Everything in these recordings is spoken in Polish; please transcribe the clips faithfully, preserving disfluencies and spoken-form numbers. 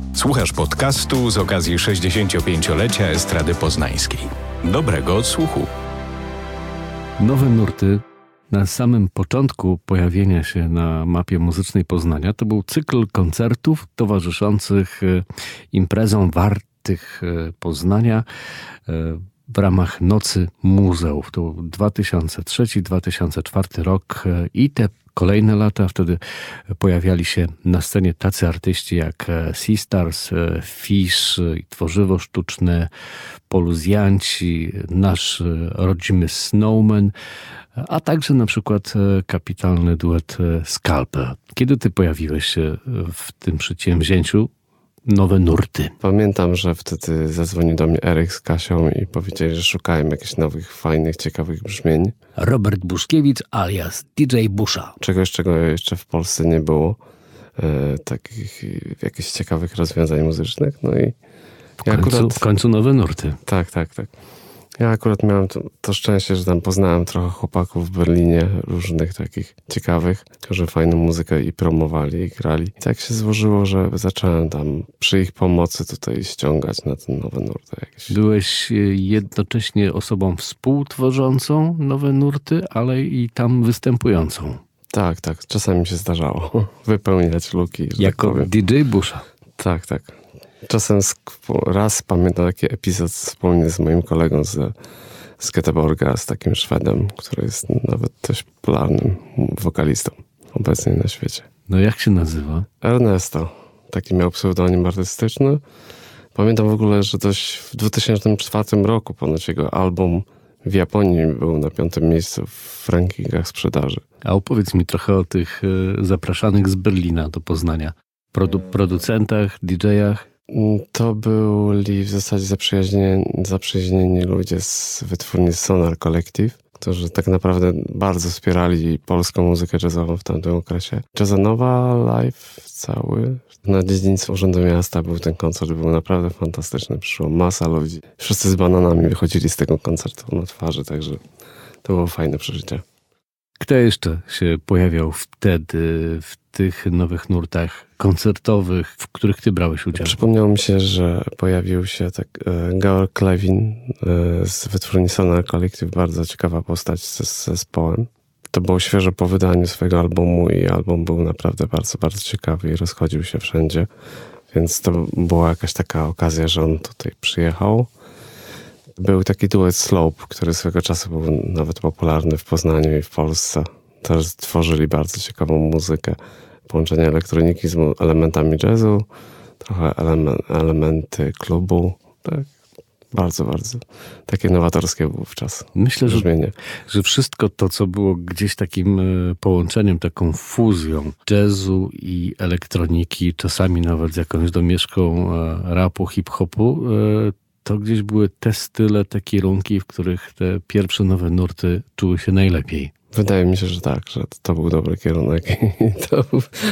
Słuchasz podcastu z okazji sześćdziesięciopięciolecia Estrady Poznańskiej. Dobrego odsłuchu. Nowe nurty na samym początku pojawienia się na mapie muzycznej Poznania to był cykl koncertów towarzyszących imprezom wartych Poznania w ramach Nocy Muzeów. To był dwa tysiące trzeci dwa tysiące czwarty rok i te kolejne lata. Wtedy pojawiali się na scenie tacy artyści jak Seastars, Fish, Tworzywo Sztuczne, Poluzjanci, nasz rodzimy Snowman, a także na przykład kapitalny duet Scalpel. Kiedy ty pojawiłeś się w tym przedsięwzięciu Nowe Nurty? Pamiętam, że wtedy zadzwonił do mnie Eryk z Kasią i powiedzieli, że szukają jakichś nowych, fajnych, ciekawych brzmień. Robert Buszkiewicz alias D J Busza. Czegoś, czego jeszcze w Polsce nie było. E, takich jakichś ciekawych rozwiązań muzycznych. No i w końcu, akurat, w końcu Nowe Nurty. Tak, tak, tak. Ja akurat miałem to, to szczęście, że tam poznałem trochę chłopaków w Berlinie, różnych takich ciekawych, którzy fajną muzykę i promowali, i grali. I tak się złożyło, że zacząłem tam przy ich pomocy tutaj ściągać na te nowe nurty jakieś. Byłeś jednocześnie osobą współtworzącą Nowe Nurty, ale i tam występującą. Tak, tak. Czasami się zdarzało wypełniać luki. Jako tak D J Busza. Tak, tak. Czasem raz pamiętam taki epizod wspólny z moim kolegą z, z Göteborga, z takim Szwedem, który jest nawet dość popularnym wokalistą obecnie na świecie. No jak się nazywa? Ernesto. Taki miał pseudonim artystyczny. Pamiętam w ogóle, że dość w dwa tysiące czwartym roku ponoć jego album w Japonii był na piątym miejscu w rankingach sprzedaży. A opowiedz mi trochę o tych zapraszanych z Berlina do Poznania. Produ- producentach, D J-ach. To byli w zasadzie zaprzyjaźnieni, zaprzyjaźnieni ludzie z wytwórni Sonar Collective, którzy tak naprawdę bardzo wspierali polską muzykę jazzową w tamtym okresie. Jazzonowa live cały. Na dziedzińcu Urzędu Miasta był ten koncert, był naprawdę fantastyczny. Przyszło masa ludzi. Wszyscy z bananami wychodzili z tego koncertu na twarzy, także to było fajne przeżycie. Kto jeszcze się pojawiał wtedy w tych nowych nurtach koncertowych, w których ty brałeś udział? Przypomniało mi się, że pojawił się tak e, Georg Klevin e, z wytwórni Sonar Collective, bardzo ciekawa postać z, z zespołem. To było świeżo po wydaniu swojego albumu i album był naprawdę bardzo, bardzo ciekawy i rozchodził się wszędzie, więc to była jakaś taka okazja, że on tutaj przyjechał. Był taki duet Slope, który swego czasu był nawet popularny w Poznaniu i w Polsce. Też tworzyli bardzo ciekawą muzykę. Połączenie elektroniki z elementami jazzu, trochę element, elementy klubu. Tak, bardzo, bardzo takie nowatorskie wówczas. Myślę, że, że wszystko to, co było gdzieś takim połączeniem, taką fuzją jazzu i elektroniki, czasami nawet z jakąś domieszką rapu, hip-hopu, to gdzieś były te style, te kierunki, w których te pierwsze nowe nurty czuły się najlepiej. Wydaje mi się, że tak, że to był dobry kierunek i to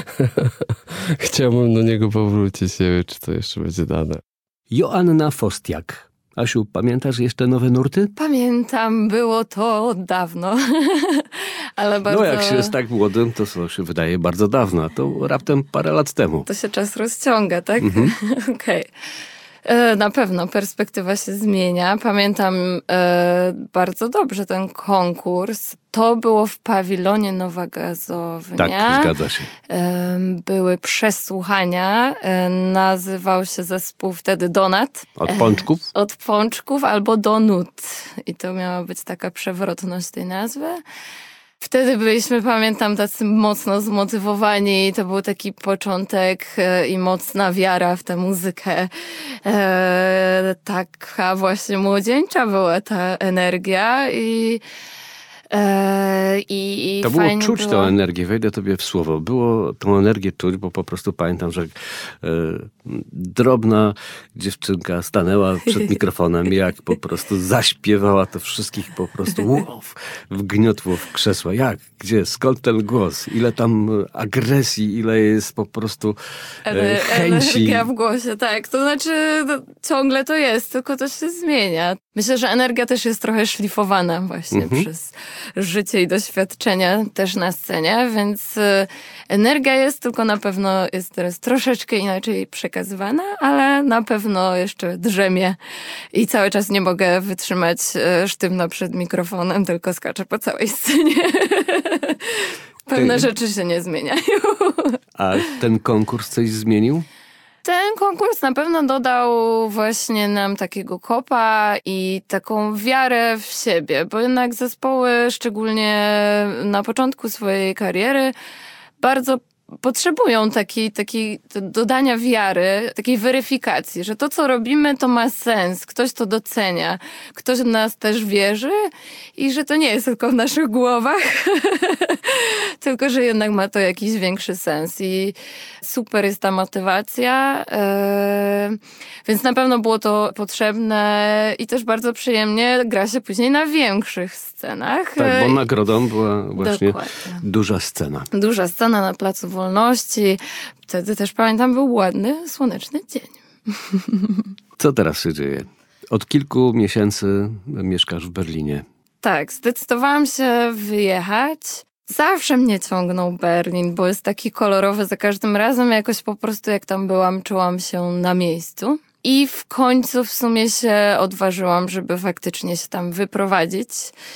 chciałbym do niego powrócić. Nie wiem, czy to jeszcze będzie dane. Joanna Fostiak. Asiu, pamiętasz jeszcze nowe nurty? Pamiętam, było to dawno, ale bardzo... No jak się jest tak młodym, to co się wydaje bardzo dawno, to raptem parę lat temu. To się czas rozciąga, tak? Mhm. Okej. Okay. Na pewno perspektywa się zmienia. Pamiętam e, bardzo dobrze ten konkurs. To było w pawilonie Nowa Gazownia. Tak, zgadza się. E, były przesłuchania. E, nazywał się zespół wtedy Donat. Od pączków? E, od pączków albo Donut. I to miała być taka przewrotność tej nazwy. Wtedy byliśmy, pamiętam, tacy mocno zmotywowani. To był taki początek e, i mocna wiara w tę muzykę. E, taka właśnie młodzieńcza była ta energia i e, i, i to było czuć było... tę energię, wejdę tobie w słowo. Było tą energię czuć, bo po prostu pamiętam, że e, drobna dziewczynka stanęła przed mikrofonem, jak po prostu zaśpiewała, to wszystkich po prostu wow, wgniotło w krzesła. Jak? Gdzie? Skąd ten głos? Ile tam agresji, ile jest po prostu e, chęci. Energia w głosie, tak. To znaczy no, ciągle to jest, tylko to się zmienia. Myślę, że energia też jest trochę szlifowana właśnie mhm. przez życie i doświadczenia też na scenie, więc energia jest, tylko na pewno jest teraz troszeczkę inaczej przekazywana, ale na pewno jeszcze drzemie i cały czas nie mogę wytrzymać sztywno przed mikrofonem, tylko skaczę po całej scenie. Pewne Ty... rzeczy się nie zmieniają. A ten konkurs coś zmienił? Ten konkurs na pewno dodał właśnie nam takiego kopa i taką wiarę w siebie, bo jednak zespoły, szczególnie na początku swojej kariery, bardzo potrzebują takiej, takiej dodania wiary, takiej weryfikacji, że to, co robimy, to ma sens, ktoś to docenia, ktoś w nas też wierzy i że to nie jest tylko w naszych głowach, tylko że jednak ma to jakiś większy sens i super jest ta motywacja, yy, więc na pewno było to potrzebne i też bardzo przyjemnie gra się później na większych scenach. Tak, bo nagrodą była właśnie Dokładnie. duża scena. Duża scena na Placu Wolności. Wtedy też pamiętam, był ładny, słoneczny dzień. Co teraz się dzieje? Od kilku miesięcy mieszkasz w Berlinie. Tak, zdecydowałam się wyjechać. Zawsze mnie ciągnął Berlin, bo jest taki kolorowy za każdym razem. Jakoś po prostu jak tam byłam, czułam się na miejscu. I w końcu w sumie się odważyłam, żeby faktycznie się tam wyprowadzić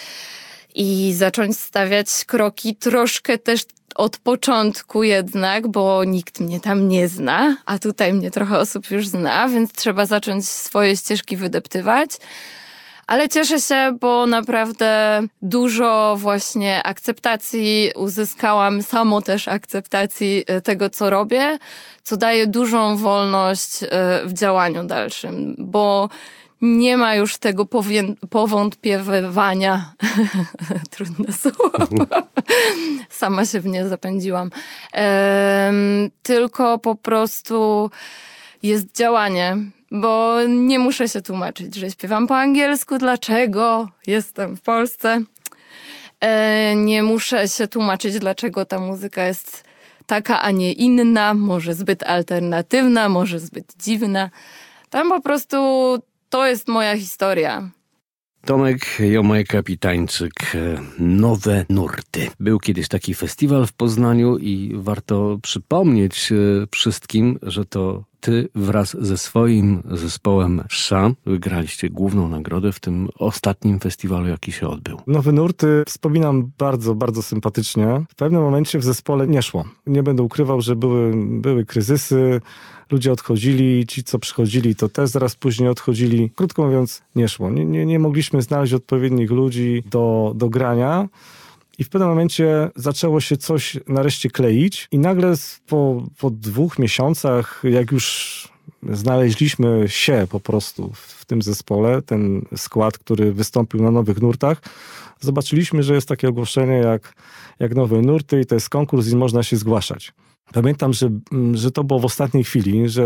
i zacząć stawiać kroki troszkę też od początku jednak, bo nikt mnie tam nie zna, a tutaj mnie trochę osób już zna, więc trzeba zacząć swoje ścieżki wydeptywać. Ale cieszę się, bo naprawdę dużo właśnie akceptacji uzyskałam, samo też akceptacji tego, co robię, co daje dużą wolność w działaniu dalszym, bo nie ma już tego powię- powątpiewania. Trudne słowo. Sama się w nie zapędziłam. Ehm, tylko po prostu jest działanie, bo nie muszę się tłumaczyć, że śpiewam po angielsku, dlaczego jestem w Polsce. E, nie muszę się tłumaczyć, dlaczego ta muzyka jest taka, a nie inna, może zbyt alternatywna, może zbyt dziwna. Tam po prostu to jest moja historia. Tomek Jomaj-Kapitańczyk, Nowe Nurty. Był kiedyś taki festiwal w Poznaniu i warto przypomnieć wszystkim, że to ty wraz ze swoim zespołem Sza wygraliście główną nagrodę w tym ostatnim festiwalu, jaki się odbył. Nowe Nurty wspominam bardzo, bardzo sympatycznie. W pewnym momencie w zespole nie szło. Nie będę ukrywał, że były, były kryzysy, ludzie odchodzili, ci co przychodzili to też zaraz później odchodzili. Krótko mówiąc, nie szło. Nie, nie, nie mogliśmy znaleźć odpowiednich ludzi do, do grania. I w pewnym momencie zaczęło się coś nareszcie kleić i nagle po, po dwóch miesiącach, jak już znaleźliśmy się po prostu w tym zespole, ten skład, który wystąpił na Nowych Nurtach, zobaczyliśmy, że jest takie ogłoszenie jak, jak Nowe Nurty i to jest konkurs i można się zgłaszać. Pamiętam, że, że to było w ostatniej chwili, że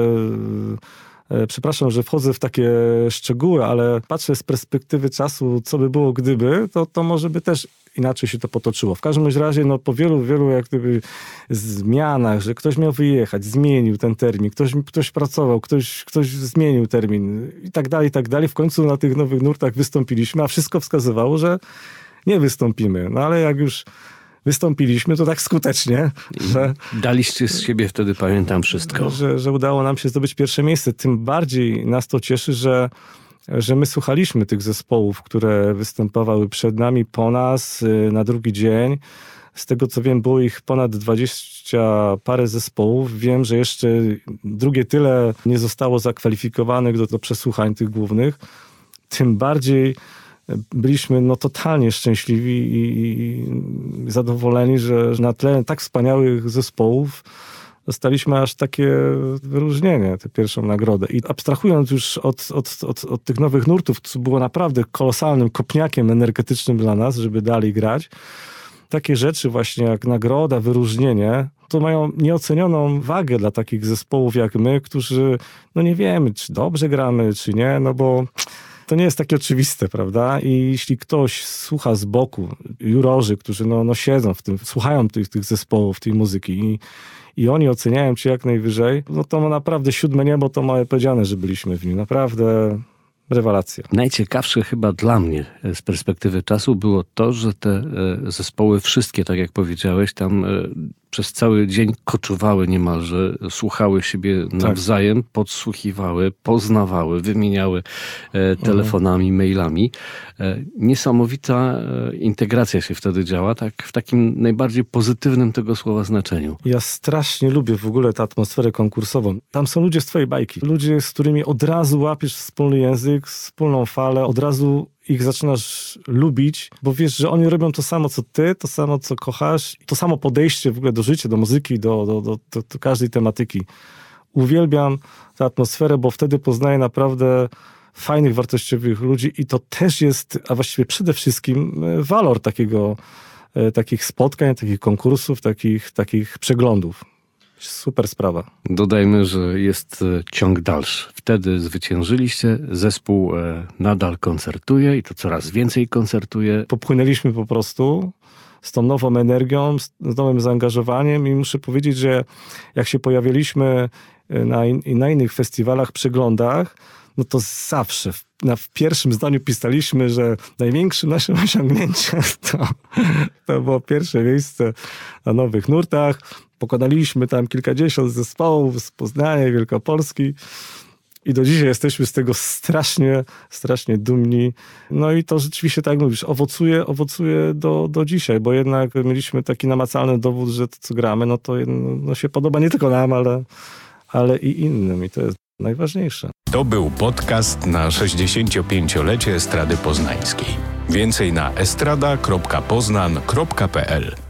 przepraszam, że wchodzę w takie szczegóły, ale patrzę z perspektywy czasu, co by było gdyby, to, to może by też inaczej się to potoczyło. W każdym razie no, po wielu, wielu jak gdyby zmianach, że ktoś miał wyjechać, zmienił ten termin, ktoś, ktoś pracował, ktoś, ktoś zmienił termin i tak dalej, i tak dalej. W końcu na tych Nowych Nurtach wystąpiliśmy, a wszystko wskazywało, że nie wystąpimy. No ale jak już wystąpiliśmy, to tak skutecznie, że... Daliście z siebie wtedy, pamiętam, wszystko. Że, że udało nam się zdobyć pierwsze miejsce. Tym bardziej nas to cieszy, że, że my słuchaliśmy tych zespołów, które występowały przed nami, po nas, na drugi dzień. Z tego co wiem, było ich ponad dwadzieścia parę zespołów. Wiem, że jeszcze drugie tyle nie zostało zakwalifikowanych do, do przesłuchań tych głównych. Tym bardziej byliśmy no, totalnie szczęśliwi i, i zadowoleni, że na tle tak wspaniałych zespołów dostaliśmy aż takie wyróżnienie, tę pierwszą nagrodę. I abstrahując już od, od, od, od tych Nowych Nurtów, co było naprawdę kolosalnym kopniakiem energetycznym dla nas, żeby dalej grać, takie rzeczy właśnie jak nagroda, wyróżnienie, to mają nieocenioną wagę dla takich zespołów jak my, którzy no nie wiemy, czy dobrze gramy, czy nie, no bo to nie jest takie oczywiste, prawda? I jeśli ktoś słucha z boku, jurorzy, którzy no, no siedzą w tym, słuchają tych, tych zespołów, tej muzyki i, i oni oceniają cię jak najwyżej, no to naprawdę siódme niebo to małe powiedziane, że byliśmy w nim. Naprawdę Rewelacja. Najciekawsze chyba dla mnie z perspektywy czasu było to, że te zespoły wszystkie, tak jak powiedziałeś, tam przez cały dzień koczowały niemalże, słuchały siebie nawzajem, tak. podsłuchiwały, poznawały, wymieniały telefonami, mhm. mailami. Niesamowita integracja się wtedy działa, tak w takim najbardziej pozytywnym tego słowa znaczeniu. Ja strasznie lubię w ogóle tę atmosferę konkursową. Tam są ludzie z twojej bajki. Ludzie, z którymi od razu łapiesz wspólny język, wspólną falę, od razu ich zaczynasz lubić, bo wiesz, że oni robią to samo, co ty, to samo, co kochasz, to samo podejście w ogóle do życia, do muzyki, do, do, do, do, do każdej tematyki. Uwielbiam tę atmosferę, bo wtedy poznaję naprawdę fajnych, wartościowych ludzi i to też jest, a właściwie przede wszystkim walor takiego, takich spotkań, takich konkursów, takich, takich przeglądów. Super sprawa. Dodajmy, że jest ciąg dalszy. Wtedy zwyciężyliście, zespół nadal koncertuje i to coraz więcej koncertuje. Popłynęliśmy po prostu z tą nową energią, z nowym zaangażowaniem i muszę powiedzieć, że jak się pojawialiśmy na, in, na innych festiwalach, przeglądach, no to zawsze w, na, w pierwszym zdaniu pisaliśmy, że największym naszym osiągnięciem to, to było pierwsze miejsce na Nowych Nurtach. Pokonaliśmy tam kilkadziesiąt zespołów z Poznania, Wielkopolski i do dzisiaj jesteśmy z tego strasznie, strasznie dumni. No i to rzeczywiście, tak jak mówisz, owocuje, owocuje do, do dzisiaj, bo jednak mieliśmy taki namacalny dowód, że to, co gramy, no to no, się podoba nie tylko nam, ale, ale i innym i to jest najważniejsze. To był podcast na sześćdziesięciopięciolecie Estrady Poznańskiej. Więcej na estrada kropka poznan kropka p l.